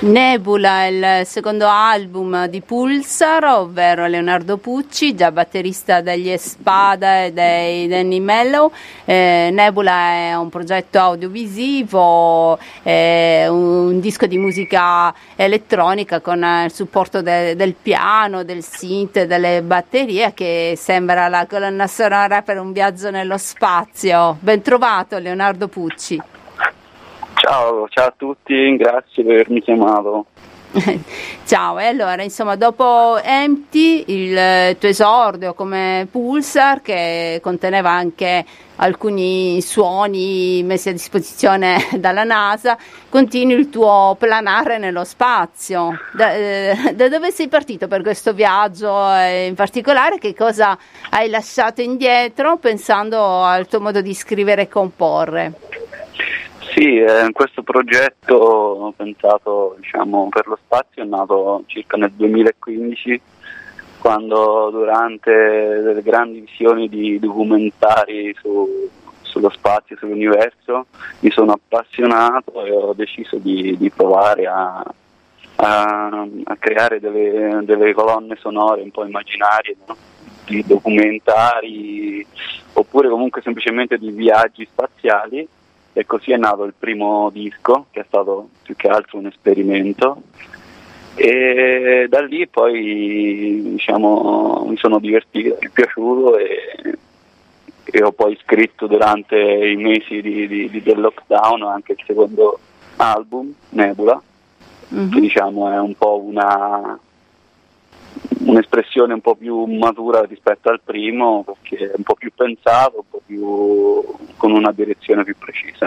Nebula è il secondo album di Pulsar, ovvero Leonardo Pucci, già batterista degli Espada e dei Danny Mellow. Nebula è un progetto audiovisivo, un disco di musica elettronica con il supporto del piano, del synth, delle batterie, che sembra la colonna sonora per un viaggio nello spazio. Ben trovato Leonardo Pucci. Ciao a tutti, grazie per avermi chiamato. Ciao, e allora insomma dopo Empty, il tuo esordio come Pulsar, che conteneva anche alcuni suoni messi a disposizione dalla NASA, continui il tuo planare nello spazio. Da dove sei partito per questo viaggio e in particolare che cosa hai lasciato indietro pensando al tuo modo di scrivere e comporre? Sì, questo progetto ho pensato per lo spazio è nato circa nel 2015, quando durante delle grandi visioni di documentari sullo spazio, sull'universo, mi sono appassionato e ho deciso di provare a creare delle colonne sonore un po' immaginarie, no? Di documentari oppure comunque semplicemente di viaggi spaziali. E così è nato il primo disco, che è stato più che altro un esperimento, e da lì poi mi sono divertito, mi è piaciuto e ho poi scritto durante i mesi del lockdown anche il secondo album, Nebula, che è un po' un'espressione un po' più matura rispetto al primo, perché è un po' più pensato, un po' più con una direzione più precisa,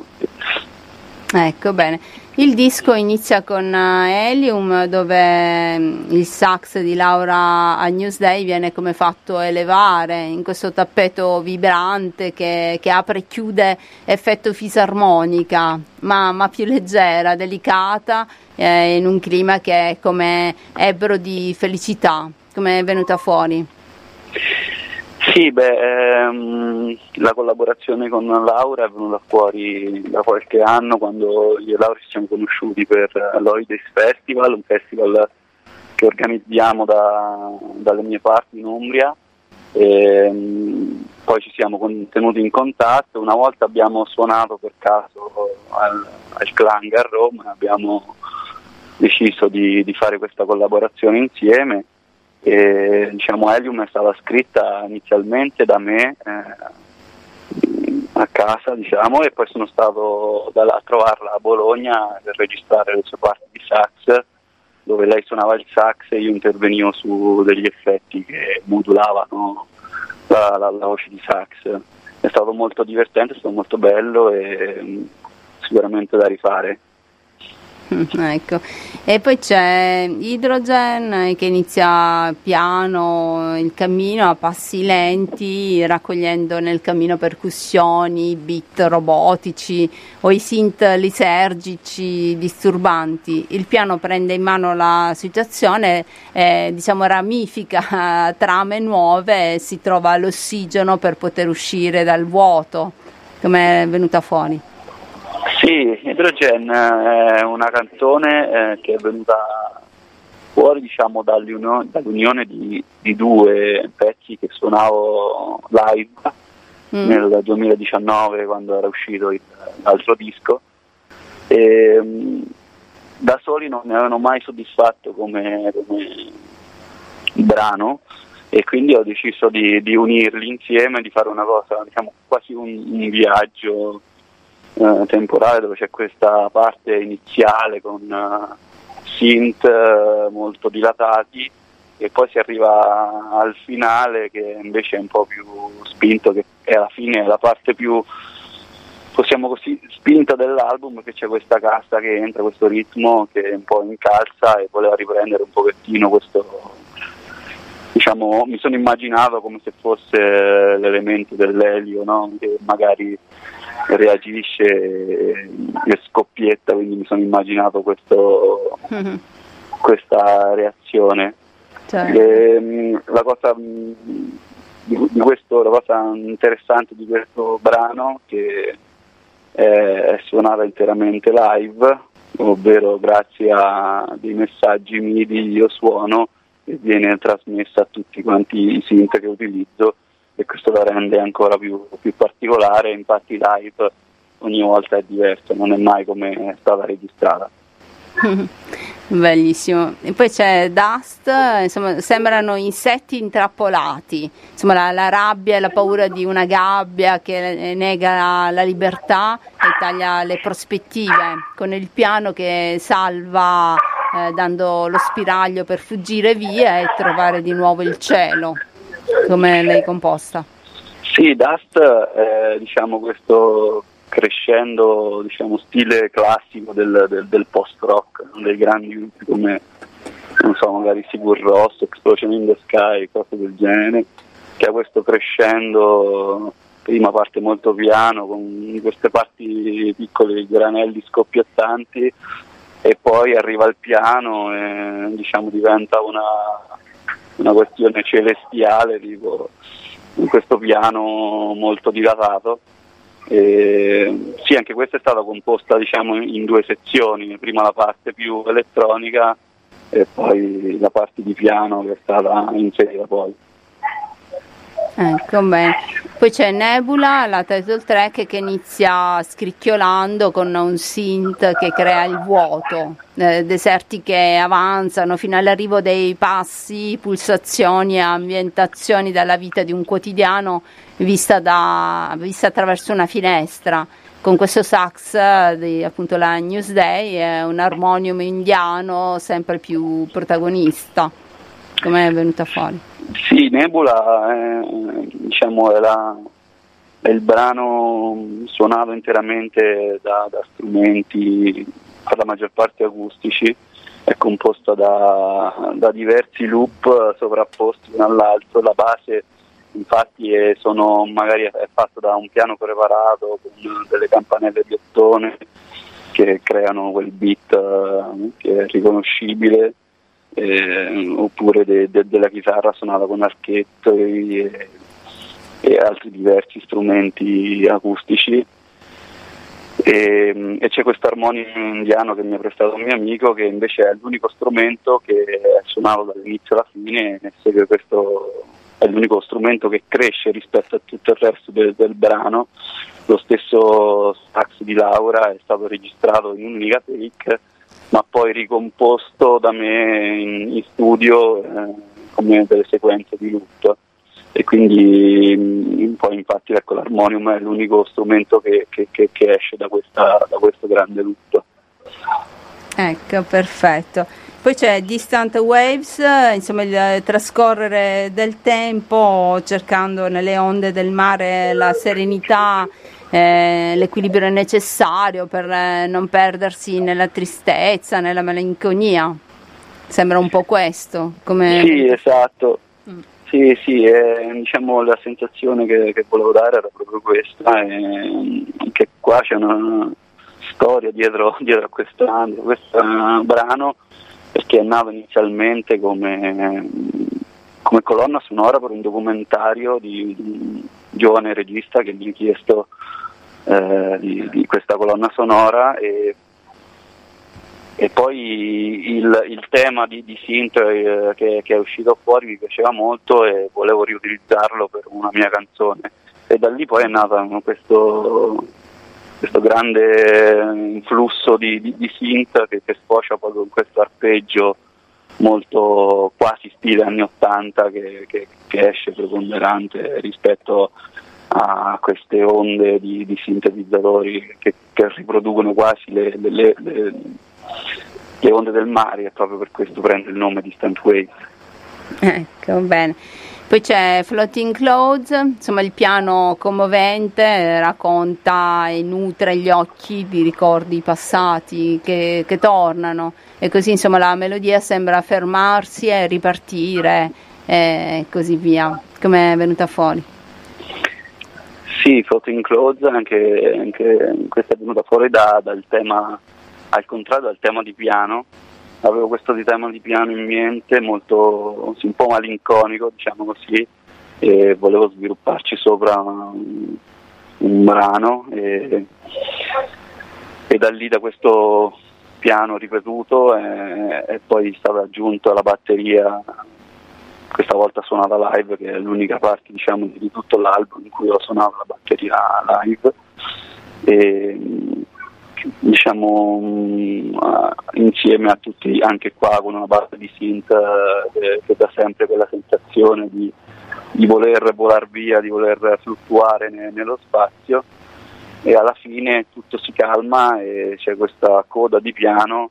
Ecco, bene. Il disco inizia con Helium, dove il sax di Laura a Newsday viene come fatto elevare in questo tappeto vibrante che apre e chiude effetto fisarmonica, ma più leggera, delicata, in un clima che è come ebbro di felicità. Come è venuta fuori? Sì, la collaborazione con Laura è venuta fuori da qualche anno, quando io e Laura ci siamo conosciuti per l'Holidays Festival, un festival che organizziamo dalle mie parti in Umbria, e poi ci siamo tenuti in contatto. Una volta abbiamo suonato per caso al Clang a Roma, abbiamo deciso di fare questa collaborazione insieme. E, Helium è stata scritta inizialmente da me a casa, e poi sono stato da là a trovarla a Bologna per registrare le sue parti di sax, dove lei suonava il sax e io intervenivo su degli effetti che modulavano la voce di sax. È stato molto divertente, è stato molto bello e sicuramente da rifare. Ecco, e poi c'è Hydrogen che inizia piano il cammino a passi lenti, raccogliendo nel cammino percussioni, beat robotici o i synth lisergici disturbanti. Il piano prende in mano la situazione, ramifica trame nuove e si trova l'ossigeno per poter uscire dal vuoto. Come è venuta fuori? Sì, Hydrogen è una canzone che è venuta fuori dall'unione di due pezzi che suonavo live nel 2019, quando era uscito l'altro disco, e da soli non mi avevano mai soddisfatto come brano, e quindi ho deciso di unirli insieme, di fare una cosa, quasi un viaggio temporale, dove c'è questa parte iniziale con synth molto dilatati e poi si arriva al finale che invece è un po' più spinto, che è alla fine la parte più, possiamo così, spinta dell'album, che c'è questa cassa che entra, questo ritmo che un po' incalza, e voleva riprendere un pochettino questo, mi sono immaginato come se fosse l'elemento dell'elio, no? Che magari reagisce e scoppietta, quindi mi sono immaginato questa reazione. La cosa la cosa interessante di questo brano che è suonata interamente live, ovvero grazie a dei messaggi MIDI io suono e viene trasmessa a tutti quanti i synth che utilizzo, e questo la rende ancora più particolare. Infatti live ogni volta è diverso, non è mai come è stata registrata. Bellissimo. E poi c'è Dust, insomma, sembrano insetti intrappolati, insomma la rabbia e la paura di una gabbia che nega la libertà e taglia le prospettive, con il piano che salva dando lo spiraglio per fuggire via e trovare di nuovo il cielo. Come l'hai composta? Sì, Dust è, diciamo, questo crescendo, diciamo, stile classico del post-rock, dei grandi gruppi come, non so, magari Sigur Rós, Explosion in the Sky, cose del genere, che ha questo crescendo, prima parte molto piano, con queste parti piccoli granelli scoppiettanti, e poi arriva al piano e, diciamo, diventa una questione celestiale, tipo in questo piano molto dilatato. Sì, anche questa è stata composta, diciamo, in due sezioni, prima la parte più elettronica e poi la parte di piano che è stata inserita poi. Ecco, bene. Poi c'è Nebula, la title track, che inizia scricchiolando con un synth che crea il vuoto, deserti che avanzano fino all'arrivo dei passi, pulsazioni e ambientazioni dalla vita di un quotidiano vista attraverso una finestra, con questo sax di appunto la Newsday e un armonium indiano sempre più protagonista. Come è venuta fuori? Sì, Nebula diciamo, è il brano suonato interamente da strumenti, per la maggior parte acustici, è composto da diversi loop sovrapposti uno all'altro. La base infatti è fatto da un piano preparato con delle campanelle di ottone che creano quel beat che è riconoscibile. Oppure della chitarra suonata con archetti e altri diversi strumenti acustici, e c'è questo armonium indiano che mi ha prestato un mio amico, che invece è l'unico strumento che è suonato dall'inizio alla fine, nel senso che questo è l'unico strumento che cresce rispetto a tutto il resto del brano. Lo stesso sax di Laura è stato registrato in un'unica take, ma poi ricomposto da me in studio come delle sequenze di loop, e quindi poi infatti, ecco, l'armonium è l'unico strumento che esce da questo grande loop. Ecco, perfetto. Poi c'è Distant Waves, insomma il trascorrere del tempo cercando nelle onde del mare la serenità, l'equilibrio necessario per non perdersi nella tristezza, nella malinconia. Sembra un po' questo. Sì, esatto. Sì, diciamo la sensazione che volevo dare era proprio questa, che qua c'è una storia dietro a questo brano, perché è nato inizialmente come colonna sonora per un documentario di un giovane regista che mi ha chiesto di questa colonna sonora, e poi il tema di synth che è uscito fuori mi piaceva molto e volevo riutilizzarlo per una mia canzone, e da lì poi è nato questo grande influsso di synth che sfocia poi con questo arpeggio molto quasi stile anni 80 che esce preponderante rispetto a queste onde di sintetizzatori che riproducono quasi le onde del mare, e proprio per questo prende il nome di Distant Waves. Ecco, bene. Poi c'è Floating Clouds, insomma il piano commovente racconta e nutre gli occhi di ricordi passati che tornano, e così insomma la melodia sembra fermarsi e ripartire e così via. Come è venuta fuori? Sì, Floating Clouds anche questa è venuta fuori dal tema, al contrario dal tema di piano. Avevo questo tema di piano in mente, molto, un po' malinconico, diciamo così, e volevo svilupparci sopra un brano, e da lì, da questo piano ripetuto e poi è stata aggiunta la batteria, questa volta suonata live, che è l'unica parte diciamo di tutto l'album in cui ho suonato la batteria live, e diciamo insieme a tutti, anche qua con una base di synth che dà sempre quella sensazione di voler volare via, di voler fluttuare nello spazio, e alla fine tutto si calma e c'è questa coda di piano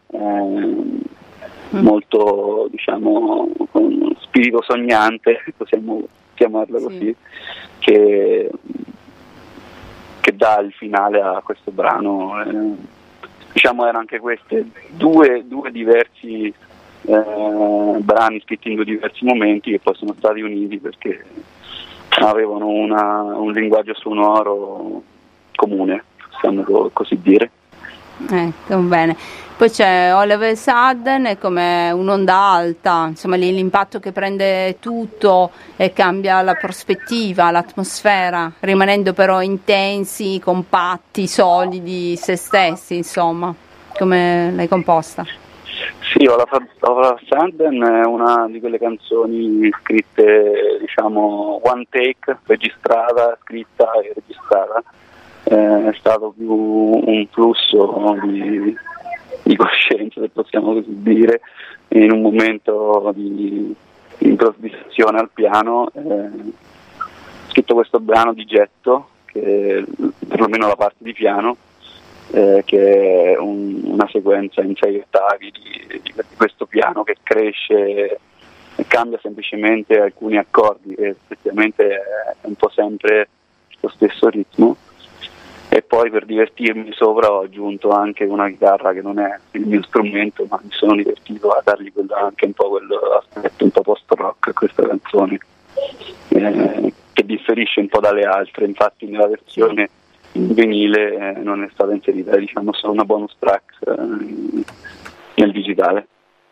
molto, diciamo, con spirito sognante, possiamo chiamarlo così, che dà il finale a questo brano. Diciamo erano anche queste due diversi brani scritti in due diversi momenti che poi sono stati uniti perché avevano un linguaggio sonoro comune, possiamo così dire. Ecco, bene. Poi c'è Oliver Sudden, è come un'onda alta, insomma lì l'impatto che prende tutto e cambia la prospettiva, l'atmosfera, rimanendo però intensi, compatti, solidi, se stessi, insomma. Come l'hai composta? Sì, Oliver Sudden è una di quelle canzoni scritte, diciamo, one take, registrata, scritta e registrata. È stato più un flusso di coscienza, se possiamo così dire, in un momento di improvvisazione al piano. Ho scritto questo brano di getto, che perlomeno la parte di piano, che è una sequenza in 6 ottavi di questo piano che cresce e cambia semplicemente alcuni accordi, e effettivamente è un po' sempre lo stesso ritmo. E poi per divertirmi sopra ho aggiunto anche una chitarra che non è il mio strumento, ma mi sono divertito a dargli anche un po' quell'aspetto un po' post-rock a questa canzone, che differisce un po' dalle altre. Infatti nella versione in vinile non è stata inserita, diciamo, solo una bonus track nel digitale.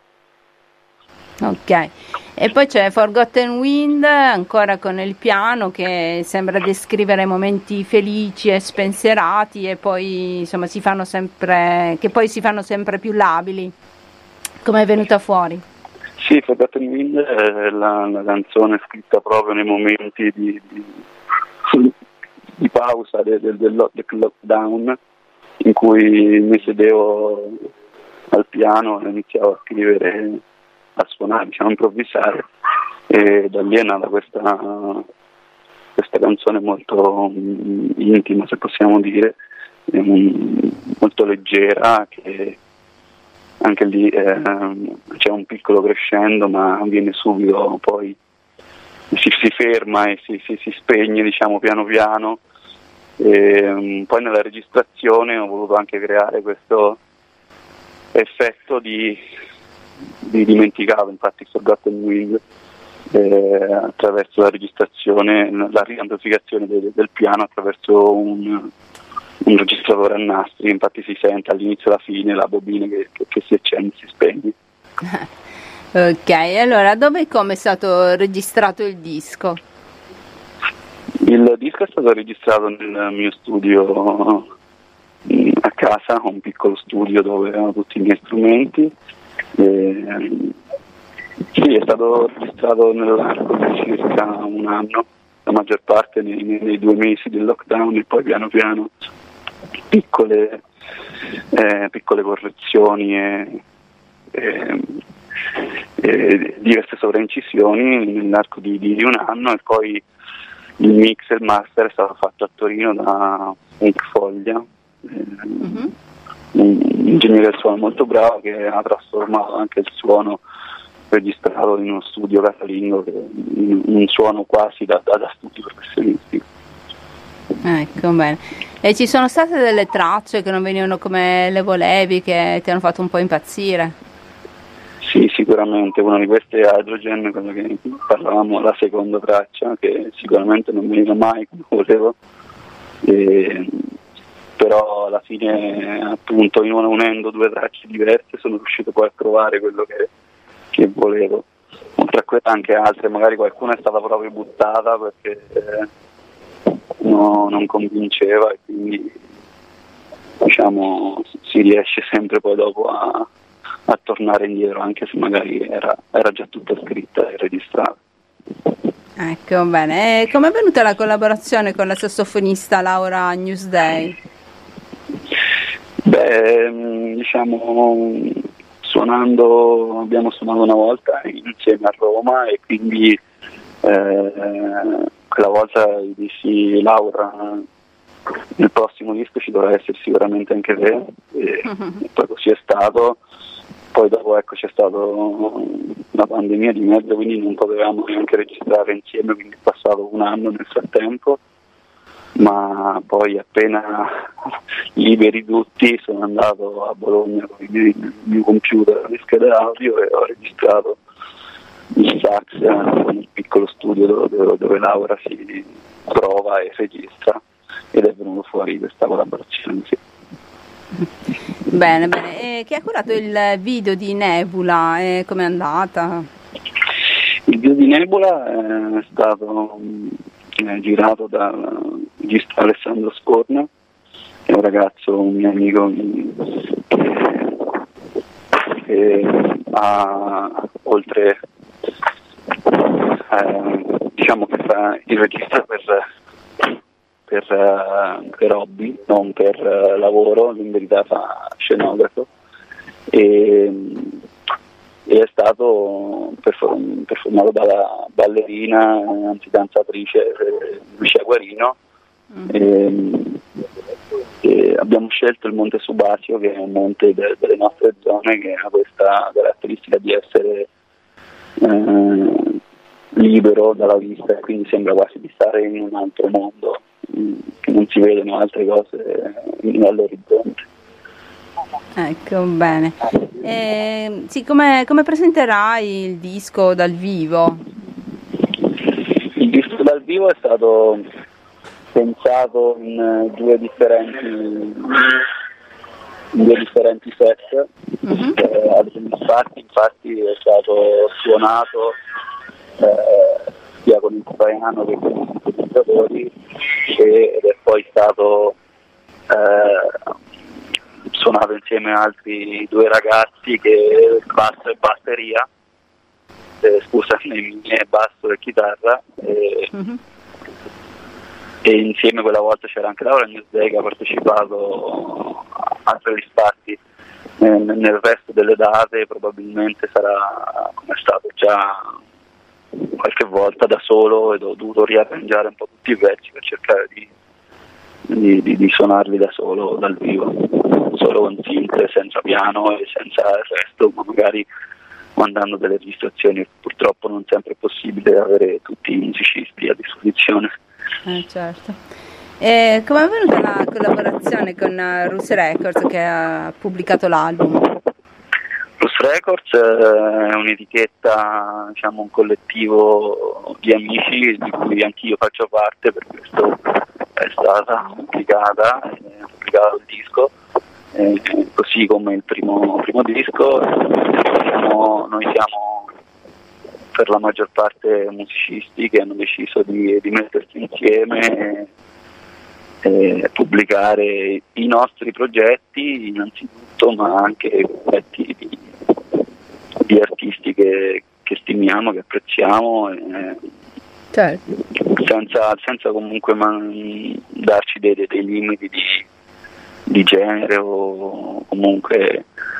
Ok, e poi c'è Forgotten Wind, ancora con il piano, che sembra descrivere momenti felici e spensierati, e poi insomma si fanno sempre più labili. Come è venuta fuori? Sì, Forgotten Wind è la canzone scritta proprio nei momenti di pausa del lockdown, in cui mi sedevo al piano e iniziavo a scrivere, a suonare, diciamo, a improvvisare, e da lì è nata questa canzone molto intima, se possiamo dire, molto leggera, che anche lì c'è un piccolo crescendo, ma avviene subito, poi si ferma e si spegne, diciamo, piano piano. E poi nella registrazione ho voluto anche creare questo effetto di dimenticato, infatti Forgotten Wind, attraverso la registrazione, la riamplificazione del piano attraverso un registratore a nastri. Infatti si sente all'inizio e alla fine la bobina che si accende e si spegne. Ok, allora dove e come è stato registrato il disco? Il disco è stato registrato nel mio studio a casa, ho un piccolo studio dove ho tutti i miei strumenti. Sì, è stato registrato nell'arco di circa un anno, la maggior parte nei 2 mesi del lockdown, e poi piano piano piccole correzioni e diverse sovraincisioni nell'arco di un anno, e poi il mix e il master è stato fatto a Torino da Frank Foglia, un ingegnere del suono molto bravo, che ha trasformato anche il suono registrato in uno studio casalingo, in un suono quasi da studio professionistico. Ecco, bene. E ci sono state delle tracce che non venivano come le volevi, che ti hanno fatto un po' impazzire? Sì, sicuramente. Una di queste è Hydrogen, quello che parlavamo, la seconda traccia, che sicuramente non veniva mai come volevo, però alla fine, appunto, unendo 2 tracce diverse sono riuscito poi a trovare quello che volevo. Oltre a quelle anche altre, magari qualcuna è stata proprio buttata perché non convinceva, e quindi diciamo si riesce sempre poi dopo a tornare indietro, anche se magari era già tutta scritta e registrata. Ecco, bene. E com'è venuta la collaborazione con la sassofonista Laura Newsday? Beh, diciamo, abbiamo suonato una volta insieme a Roma e quindi quella volta gli dissi: Laura, nel prossimo disco ci dovrà essere sicuramente anche te, e poi così è stato. Poi dopo c'è stata una pandemia di mezzo, quindi non potevamo neanche registrare insieme, quindi è passato un anno nel frattempo, ma poi appena liberi tutti sono andato a Bologna con il mio computer, le schede audio, e ho registrato il sax nel piccolo studio dove Laura si prova e registra, ed è venuto fuori questa collaborazione. Sì. Bene, bene. E chi ha curato il video di Nebula? Com'è andata? Il video di Nebula è stato girato dal regista Alessandro Scorna, che è un ragazzo, un mio amico che ha, oltre diciamo che fa il regista per hobby, non per lavoro, in verità fa scenografo, e è stato performato dalla ballerina, anzi danzatrice Lucia Guarino. E abbiamo scelto il Monte Subasio, che è un monte delle nostre zone, che ha questa caratteristica di essere libero dalla vista, e quindi sembra quasi di stare in un altro mondo, che non si vedono altre cose all'orizzonte. Ecco, bene. Sì, come presenterai il disco dal vivo? Il disco dal vivo è stato pensato in due differenti set. Infatti è stato suonato sia con il Traiano che con i sintetizzatori, ed è poi stato suonato insieme a altri due ragazzi, che basso e batteria, basso e chitarra, e insieme quella volta c'era anche Laura Newsday, che ha partecipato a tre risparti. Nel resto delle date probabilmente sarà, come è stato già qualche volta, da solo, ed ho dovuto riarrangiare un po' tutti i pezzi per cercare di suonarli da solo, dal vivo, solo con synth, senza piano e senza il resto, ma magari mandando delle registrazioni. Purtroppo non sempre è possibile avere tutti i musicisti a disposizione. Certo. Come è venuta la collaborazione con Rus Records, che ha pubblicato l'album? Rus Records è un'etichetta, diciamo un collettivo di amici di cui anch'io faccio parte, per questo è stata pubblicata, pubblicato il disco, così come il primo disco. Noi siamo per la maggior parte musicisti che hanno deciso di mettersi insieme e pubblicare i nostri progetti innanzitutto, ma anche progetti di artisti che stimiamo, che apprezziamo, certo, senza comunque darci dei limiti di genere o comunque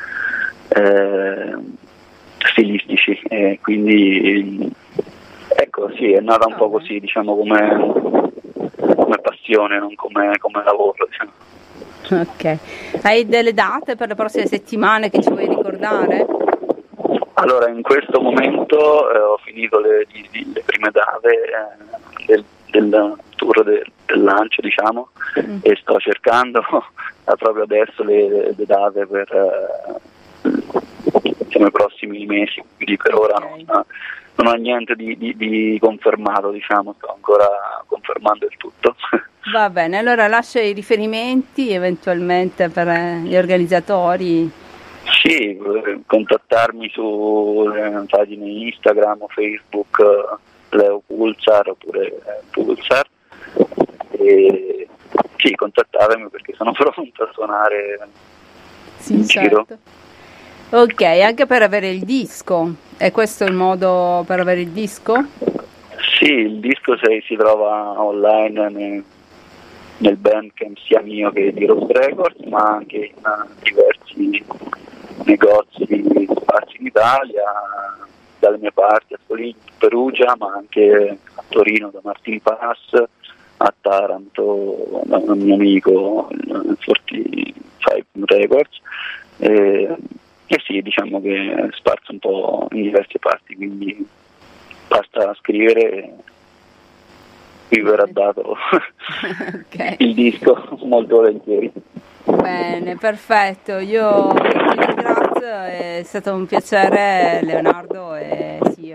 stilistici, quindi ecco, sì, è nata un po' così, diciamo, come passione, non come lavoro, diciamo. Ok, hai delle date per le prossime settimane che ci vuoi ricordare? Allora, in questo momento ho finito le prime date del tour del lancio, diciamo, e sto cercando proprio adesso le date per i prossimi mesi, quindi per ora non ho niente di confermato, diciamo, sto ancora confermando il tutto. Va bene, allora lascia i riferimenti eventualmente per gli organizzatori. Sì, contattarmi sulle pagine Instagram o Facebook, Leo Pulsar oppure Pulsar, e sì, contattatemi perché sono pronto a suonare in giro. Ok, anche per avere il disco. È questo il modo per avere il disco? Sì, il disco si trova online nel Bandcamp sia mio che di Rose Records, ma anche in diversi negozi sparsi in Italia, dalle mie parti, a Foligno, Perugia, ma anche a Torino da Martin Pass, a Taranto da un mio amico, il 45 Records, e sì, diciamo che è sparso un po' in diverse parti, quindi basta scrivere e vi verrà dato Okay. il disco molto volentieri. Bene, perfetto. Io ti ringrazio, è stato un piacere, Leonardo, e sì,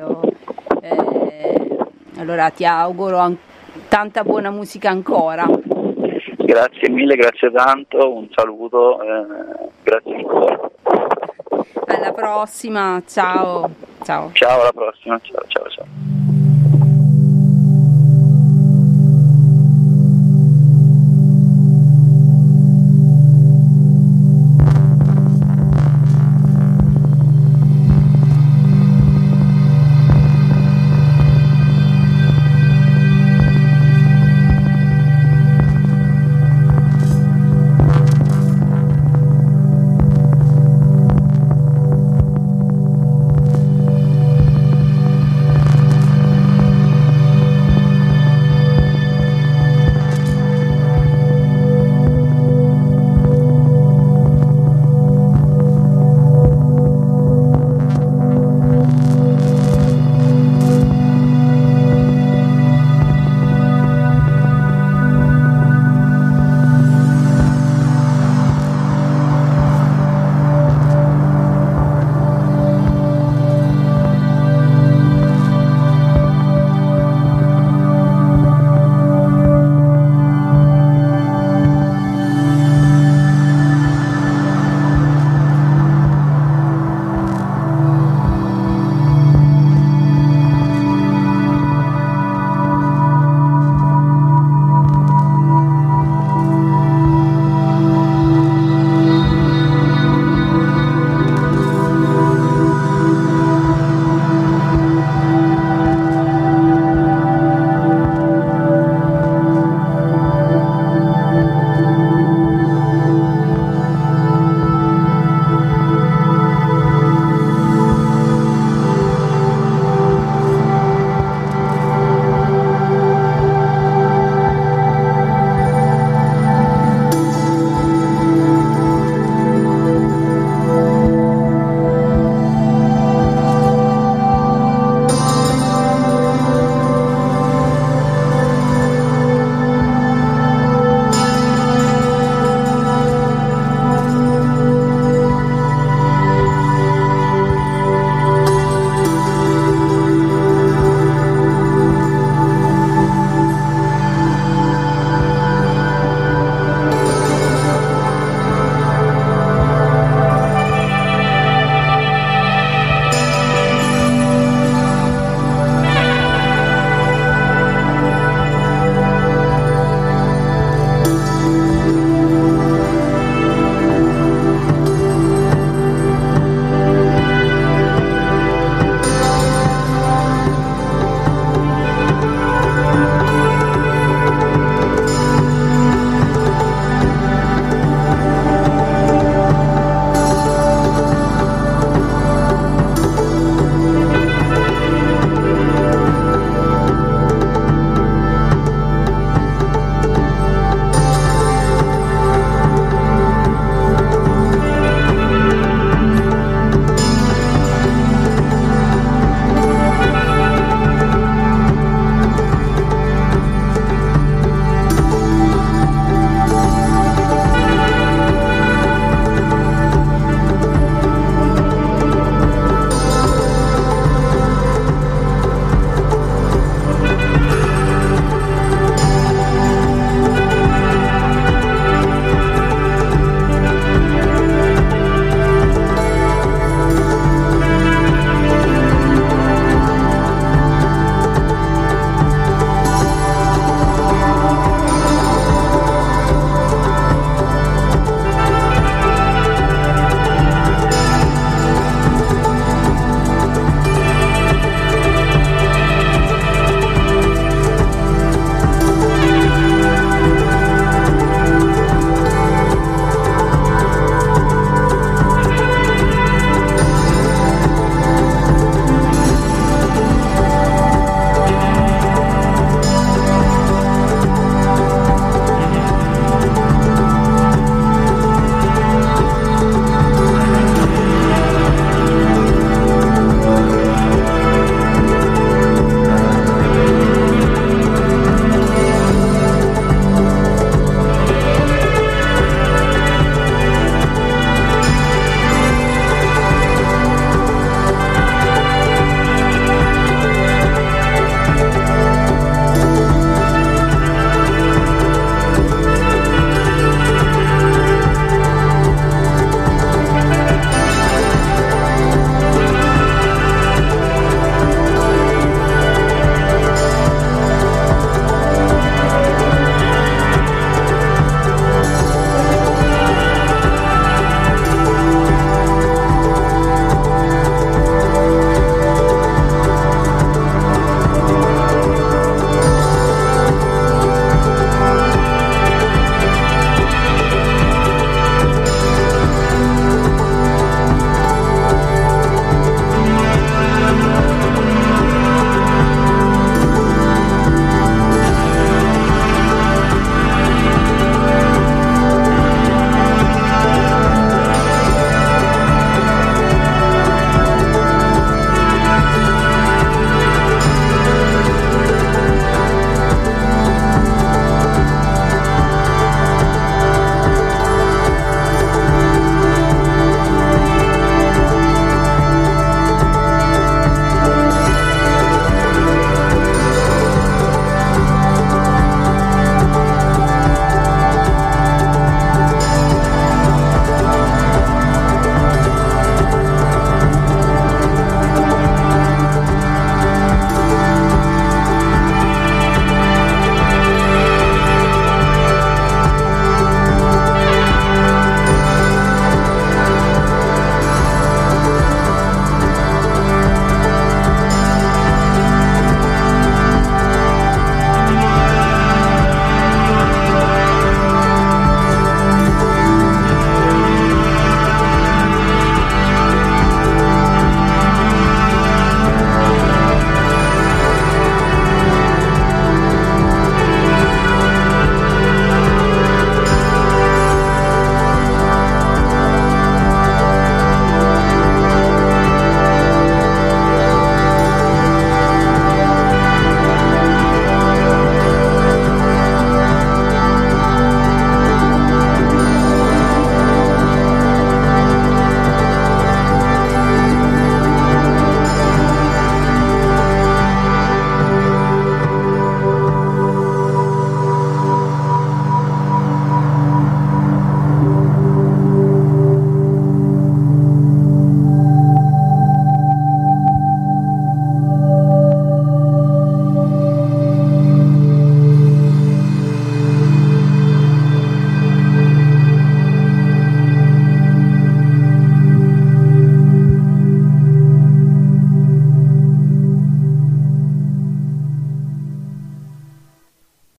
allora ti auguro tanta buona musica ancora. Grazie mille, grazie tanto, un saluto, grazie ancora. Alla prossima, ciao. Ciao. Ciao, alla prossima, ciao.